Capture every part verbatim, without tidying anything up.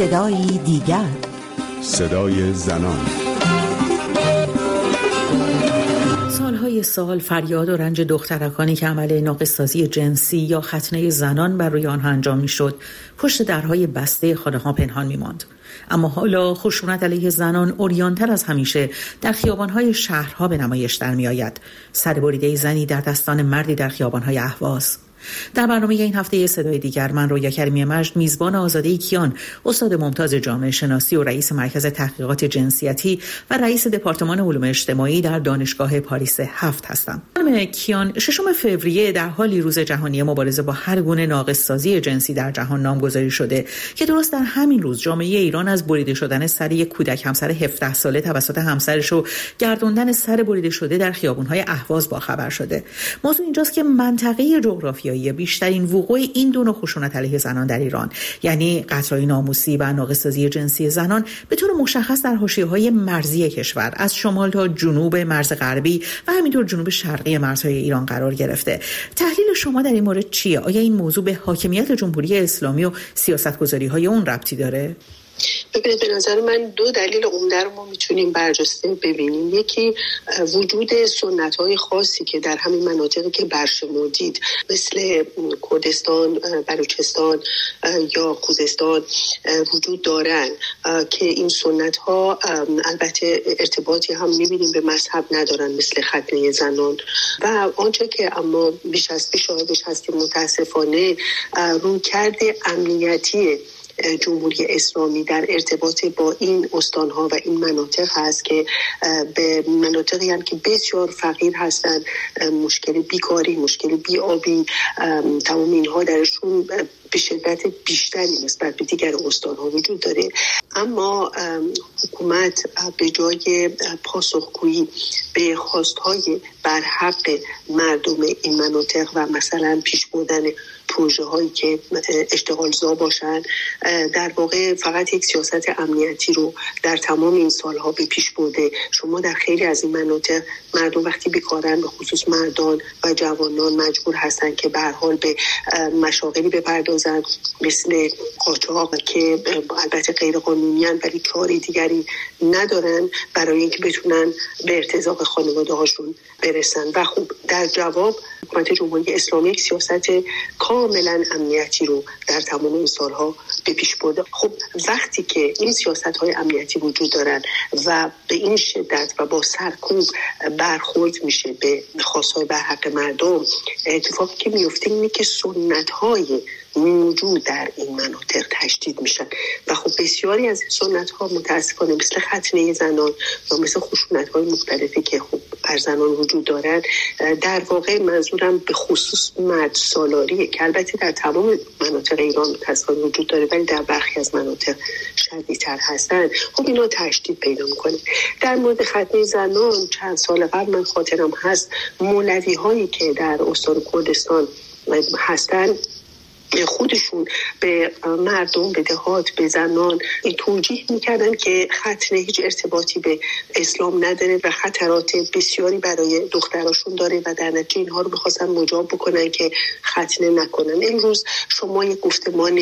صدایی دیگر، صدای زنان. سالهای سال فریاد و رنج دخترکانی که عمل ناقص‌سازی جنسی یا ختنه زنان بر روی آنها انجام میشد پشت درهای بسته خانه‌ها پنهان می‌ماند. اما حالا خشونت علیه زنان عریان‌تر از همیشه در خیابان‌های شهرها به نمایش در می‌آید. سربریده زنی در دستان مردی در خیابان‌های اهواز. در برنامه این هفته صدای دیگر، من رویا کریمی مجد، میزبان آزاده کیان، استاد ممتاز جامعه شناسی و رئیس مرکز تحقیقات جنسیتی و رئیس دپارتمان علوم اجتماعی در دانشگاه پاریس هفت هستم. خانم کیان، ششم فوریه در حالی روز جهانی مبارزه با هر گونه ناقص‌سازی جنسی در جهان نامگذاری شده که درست در همین روز جامعه ایران از بریده شدن سر یک کودک همسر هفده ساله توسط همسرش و گردوندن سر بریده شده در خیابان‌های اهواز باخبر شده. موضوع اینجاست که منطقه جغرافیایی بیشترین وقوع این دو نوع خشونت علیه زنان در ایران، یعنی قتل‌های ناموسی و ناقص‌سازی جنسی زنان، به طور مشخص در حاشیه‌های مرزی کشور از شمال تا جنوب مرز غربی و همینطور جنوب شرقی مرزهای ایران قرار گرفته. تحلیل شما در این مورد چیه؟ آیا این موضوع به حاکمیت جمهوری اسلامی و سیاست‌گذاری‌های اون ربطی داره؟ ببینید، به نظر من دو دلیل عمده رو ما میتونیم برجسته ببینیم. یکی وجود سنت‌های خاصی که در همین مناطقی که برشمردید مثل کردستان، بلوچستان یا خوزستان وجود دارن که این سنت‌ها البته ارتباطی هم میبینیم به مذهب ندارن، مثل ختنه زنان و آنچه که اما بیش از پیش شاهدش هستیم متاسفانه رویکرد امنیتی جمهوری اسلامی در ارتباط با این استانها و این مناطق هست که به مناطقی هم که بسیار فقیر هستند، مشکل بیکاری، مشکل بیابی، تمام اینها درشون به شدت بیشتری نسبت به دیگر استانها وجود داره. اما حکومت به جای پاسخگویی به خواستهای برحق مردم این مناطق و مثلا پیش بردن پروژه هایی که اشتغالزا باشن، در واقع فقط یک سیاست امنیتی رو در تمام این سالها به پیش برده. شما در خیلی از این مناطق مردم وقتی بیکارن، به خصوص مردان و جوانان، مجبور هستن که به هر حال به مشاغلی بپردازن مثل قاچاق که البته غیر قانونی ان ولی کاری دیگری ندارن برای اینکه بتونن به ارتزاق خانواده هاشون برسن. و خب در جواب حکومت جمهوری اسلامی یک سیاست کاملا امنیتی رو در تمام این سالها به پیش برده. خب وقتی که این سیاست‌های امنیتی وجود دارن و به این شدت و با سرکوب برخورد میشه به خواست‌های برحق مردم، اتفاقی که میفته اینه که سنت‌های موجود در این مناطق تشدید میشن و خب بسیاری از سنت‌ها متاسفانه مثل ختنه زنان و مثل خشونت‌های مختلفی که خب بر زنان وجود دارن، در واقع منظورم به خصوص مرد سالاریه که البته در تمام مناطق ایران متاسفانه وجود داره ولی در برخی از مناطق شدیدتر هستن. خب اینا تشدید پیدا میکنه. در مورد ختنه زنان چند سال قبل من خاطرم هست مولوی هایی که در استان کردستان هستن خودشون به مردم، به دهات، به زنان این توجیه میکردن که ختنه هیچ ارتباطی به اسلام نداره و خطرات بسیاری برای دختراشون داره و در نتیجه اینها رو بخواستن مجاب بکنن که ختنه نکنن. امروز شما یک گفتمان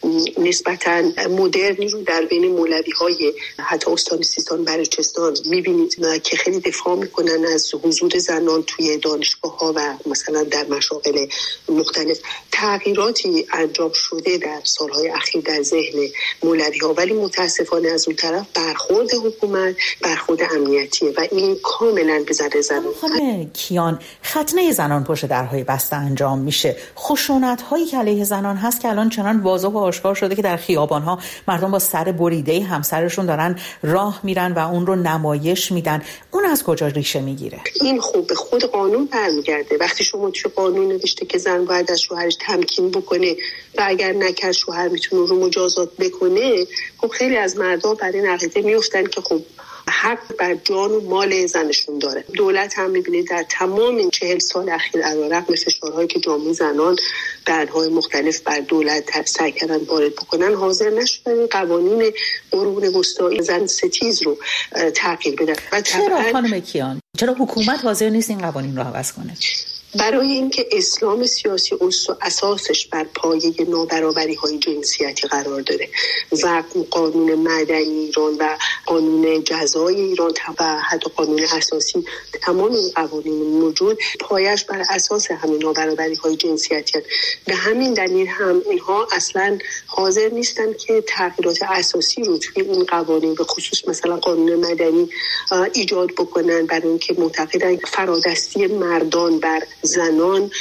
نسبتاً مدرنی رو در بین مولوی های حتی استان سیستان، بلوچستان میبینید که خیلی دفاع میکنن از حضور زنان توی دانشگاه ها و مثلا در مشاغل مختلف. تغییراتی انجام شده در سالهای اخیر در ذهن مولوی ها، ولی متاسفانه از اون طرف برخورد حکومت برخورد امنیتیه و این کاملا به ضرر زنان. خانم کیان، ختنه زنان پشت درهای بسته انجام میشه. خشونت هایی که علیه زنان هست که الان چنان واضح و آشکار شده که در خیابان ها مردم با سر بریده همسرشون دارن راه میرن و اون رو نمایش میدن. اون از کجا ریشه میگیره؟ این خوب به خود قانون برمیگرده. وقتی شما توی قانون نوشته که زن باید از شوهرش تمکین بکنه و اگر نکرد شوهر میتونه رو مجازات بکنه، خب خیلی از مردها برای این عقیده میفتن که خب حق بر جان و مال زنشون داره. دولت هم میبینید در تمام این چهل سال اخیر علیرغم فشارهایی که جامعه زنان بعدهای مختلف بر دولت سعی کردن وارد بکنن، حاضر نشدن این قوانین قرون وسطایی زن ستیز رو تغییر بدن. و چرا خانم کیان؟ چرا حکومت حاضر نیست این قوانین رو عوض کنه؟ برای اینکه اسلام سیاسی اساسش بر پایه نابرابری‌های جنسیتی قرار داره و قانون مدنی ایران و قانون جزای ایران و حتی قانون اساسی، تمام این قوانین موجود پایش بر اساس همین نابرابری‌های جنسیتی هست. به همین دلیل هم اینها اصلا حاضر نیستن که تغییرات اساسی رو توی این قوانین به خصوص مثلا قانون مدنی ایجاد بکنن، برای اینکه معتقدن فرادستی مردان بر زنان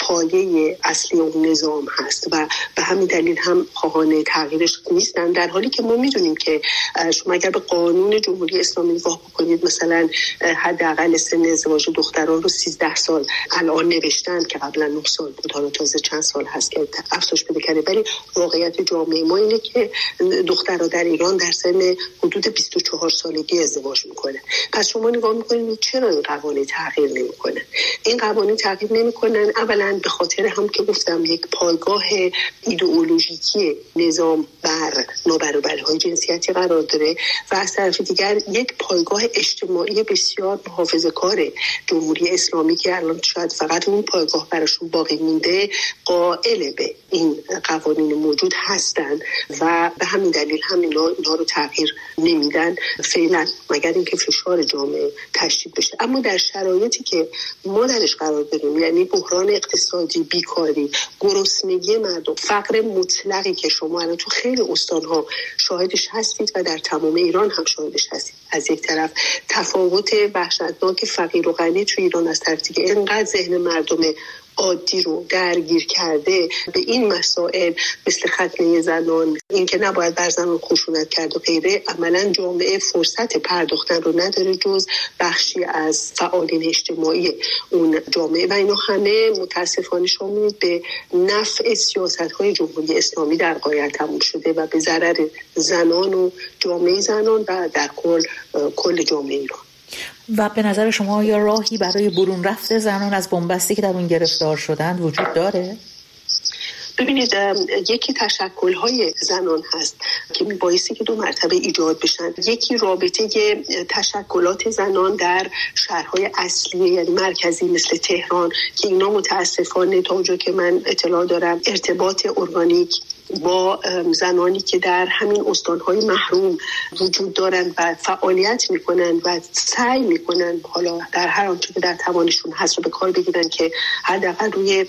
پایه اصلی اون نظام هست و به همین دلیل هم خواهان تغییرش نیستن. در حالی که ما میدونیم که شما اگر به قانون جمهوری اسلامی نگاه بکنید، مثلا حداقل سن ازدواج دختران رو سیزده سال الان نوشتن که قبلا نه سال بود، حالا تازه چند سال هست که افزایش پیدا کرده، ولی واقعیت جامعه ما اینه که دخترها در ایران در سن حدود بیست و چهار سالگی ازدواج میکنن. پس شما نگاه میکنید چرا این قوانین تغییر نمیکنن؟ این قوانین تغییر نمیکنن اولا به خاطر هم که گفتم یک پایگاه ایدئولوژیکی نظام بر نابرابری‌های جنسیتی قرار داره و از طرف دیگر یک پایگاه اجتماعی بسیار محافظه‌کار جمهوری اسلامی که الان شاید فقط اون پایگاه براشون باقی مونده قائل به این قوانین موجود هستند و به همین دلیل هم اینا, اینا رو تغییر نمیدن فعلا، مگر اینکه فشار جامعه تشدید بشه. اما در شرایطی که ما درش قرار داریم، یعنی بحران اقتصادی، بیکاری، گرسنگی مردم، فقر مطلقی که شما الان تو خیلی استان‌ها شاهدش هستید و در تمام ایران هم شاهدش هستید، از یک طرف تفاوت وحشتناک فقیر و غنی تو ایران، از طرف دیگه اینقدر ذهن مردم عادی رو درگیر کرده به این مسائل مثل ختنه زنان، این که نباید بر زنان خشونت کرد و غیره، عملا جامعه فرصت پرداختن رو نداره جز بخشی از فعالین اجتماعی اون جامعه و اینا همه متاسفانه شما می‌بینید به نفع سیاست‌های جمهوری اسلامی در غایت تموم شده و به ضرر زنان و جامعه زنان و در کل کل جامعه ایران. و به نظر شما یا راهی برای برون رفت زنان از بنبستی که در اون گرفتار شدند وجود داره؟ ببینید، یکی تشکل‌های زنان هست که میبایستی که دو مرتبه ایجاد بشن. یکی رابطه تشکلات زنان در شهرهای اصلی یعنی مرکزی مثل تهران که اینا متاسفانه تا اونجا که من اطلاع دارم ارتباط ارگانیک با زنانی که در همین استانهای محروم وجود دارند و فعالیت میکنن و سعی میکنن حالا در هر آنچه که در توانشون هست رو به کار بگیرن که حداقل روی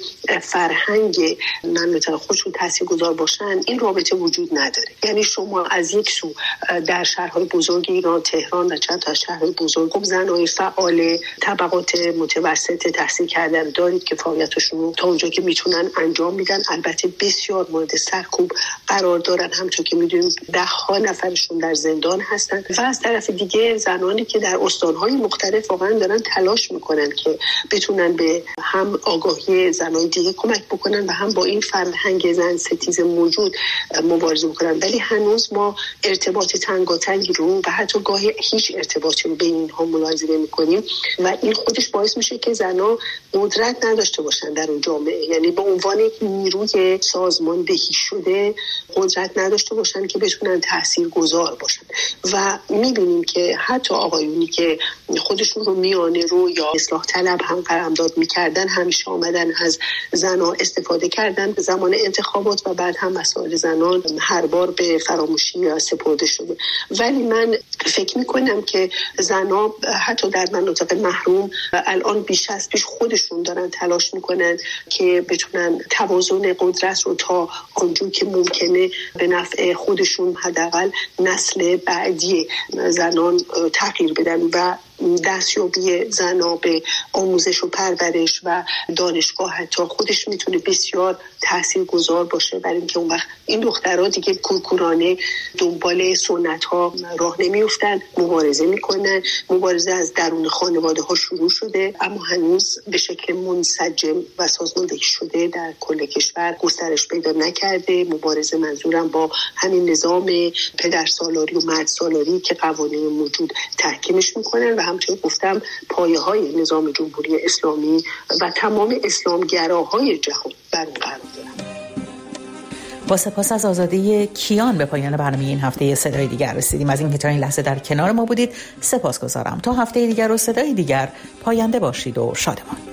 فرهنگ مملکت خودشون تاثیرگذار باشن، این رابطه وجود نداره. یعنی شما از یک سو در شهرهای بزرگ ایران، تهران و چند تا شهرهای بزرگ زنای فعال طبقات متوسط تحصیل کردن دارید که فعالیتشون رو تا اونجا که میتونن انجام میدن، البته بسیار مورد سرکوب قرار دارن، همچون که میدونیم ده ها نفرشون در زندان هستن و از طرف دیگه زنانی که در استانهای مختلف واقعا دارن تلاش میکنن که بتونن به هم آگاهی زنای دیگه کمک بکنن و هم با این فرهنگ زن ستیز موجود مبارزه بکنن، ولی هنوز ما ارتباط تنگاتنگی رو و حتی گاهی هیچ ارتباطی رو بین اینها ملاحظه نمی‌کنیم و این خودش باعث میشه که زنها قدرت نداشته باشن در اون جامعه، یعنی به عنوان یک نیروی سازماندهی شده قدرت نداشته باشن که بتونن تاثیرگذار باشن. و میبینیم که حتی آقایونی که خودشون رو میانه رو یا اصلاح طلب هم قلمداد میکردن همیشه آمدن از زنها استفاده کردن زمان انتخابات و بعد هم مسائل زنان هر بار به فراموشی یا سپرده شده. ولی من فکر میکنم که زنها حتی در مناطق محروم الان بیش از پیش خودشون دارن تلاش میکنن که بتونن توازن قدرت رو تا آنجور که ممکنه به نفع خودشون حداقل نسل بعدی زنان تغییر بدن و دستیابی زنها به آموزش و پرورش و دانشگاه حتی خودش میتونه بسیار تاثیرگذار باشه، برای اینکه اون وقت این دخترها دیگه کورکورانه دنبال سنت ها راه نمیافتن، مبارزه میکنن. مبارزه از درون خانواده ها شروع شده اما هنوز به شکل منسجم و سازماندهی شده در کل کشور گسترش پیدا نکرده. مبارزه منظورم با همین نظام پدر سالاری و مرد سالاری که قوانین موجود تحکیمش میکنن و همچنین گفتم پایه های نظام جمهوری اسلامی و تمام اسلامگراهای جهان بر اون قرار دارن. با سپاس از آزاده کیان به پایان برنامه این هفته صدای دیگر رسیدیم. از اینکه تا این لحظه در کنار ما بودید سپاسگزارم. تا هفته دیگر و صدای دیگر پاینده باشید و شادمان.